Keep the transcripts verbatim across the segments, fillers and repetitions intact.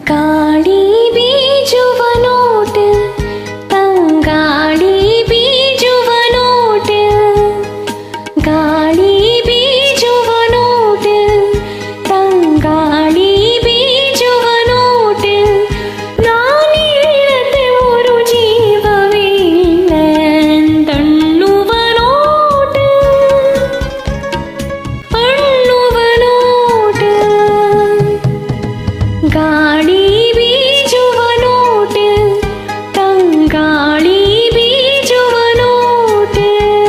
ಗಾಳಿ ಬೀಜುವ ನೋಟು ತಂಗಾಳಿ ಬೀಜುವ ನೋಟು ಗಾಳಿ ಬೀಜುವ ನೋಟು ತಂಗಾಳಿ ಬೀಜುವ ನೋಟು ನಾನಿಲ್ಲದೆ ഒരു ಜೀವವಿಲ್ಲ ತಣ್ಣುವ ನೋಟು ಅಣ್ಣುವ ನೋಟು ಗಾಳಿ ಬೀಜುವ ನೋಟು ತಂಗಾಳಿ ಬೀಜುವ ನೋಟು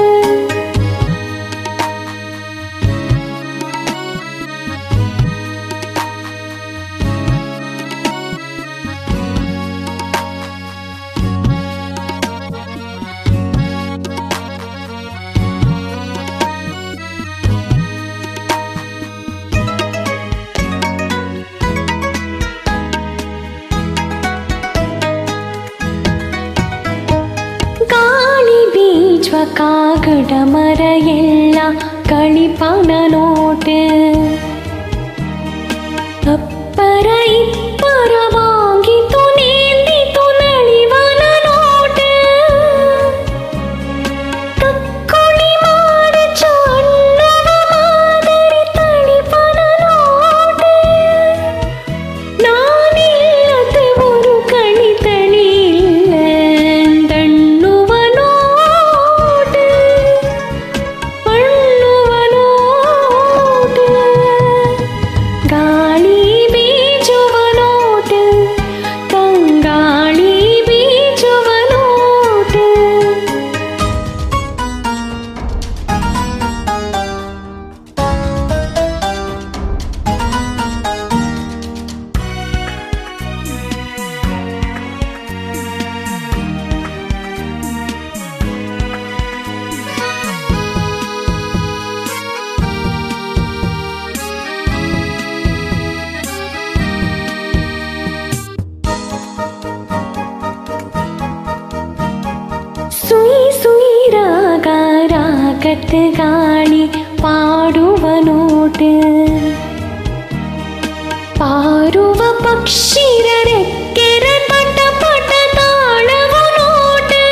ಕಾಗಡ ಮರ ಎಲ್ಲ ಕಳಿಪನ ನೋಟು ಅಪ್ಪರ ಇಪ್ಪರ ವಾಂಗಿತು ನೇಂದಿತು ನಳಿವನ ನೋಟು ತಕ್ಕುಳಿ ಮಾಡ ಚಾಣ್ಣವ ಮಾದರಿ ತಳಿಪನ ನೋಟು ನಾನಿಲ್ಲದೆ ஒரு ಕಣಿತಳಿ ಇಲ್ಲ ದಣ್ಣುವ ಗಾಳಿ ಬೀಜುವ ನೋಟು ತಂಗಾಳಿ ಬೀಜುವ ನೋಟು ಸುಯಿ ಸುಯಿ ರಾಗ ರಾಗದ ಗಾಳಿ ಪಾಡುವ ನೋಟು ಪಾರುವ ಪಕ್ಷಿರ ರೆಕ್ಕೆರ ಪಟ ಪಟ ತಾಳವ ನೋಟು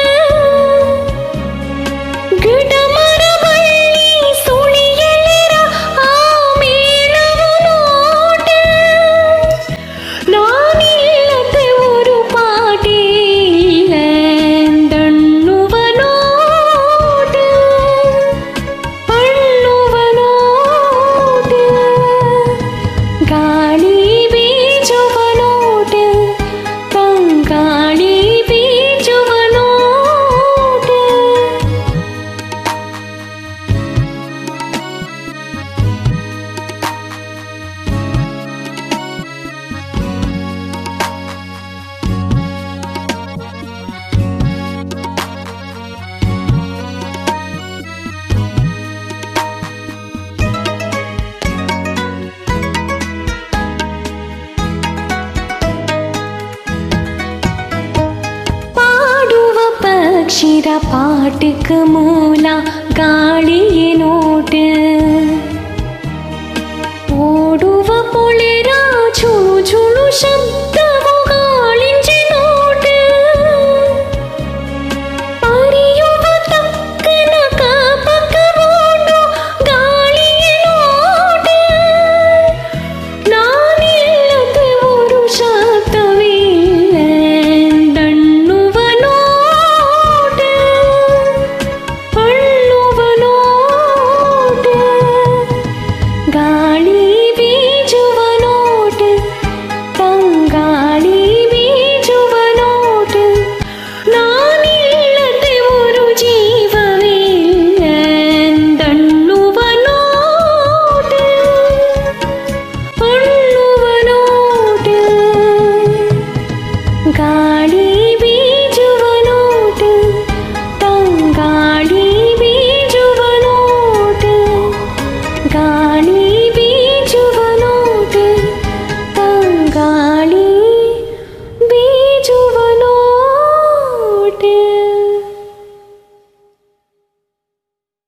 ಗಿಡ ಮರ ಬಳ್ಳಿ ಸುಳಿಯಲಿರ ಆ ಮೇಳವ ನೋಟು ನಾನಿಲ್ಲದೆ ஒரு ಪಾಟಿ ಇಲ್ಲ ದಣ್ಣುವ ನೋಟು ಅಣ್ಣುವ ನೋಟು ಗಾಳಿ ಬೀಜುವ ನೋಟು ತಂಗಾಳಿ ಬೀಜುವ ನೋಟು பக்ஷிர பாட்டுக்கு மூல காளியே நோட்டு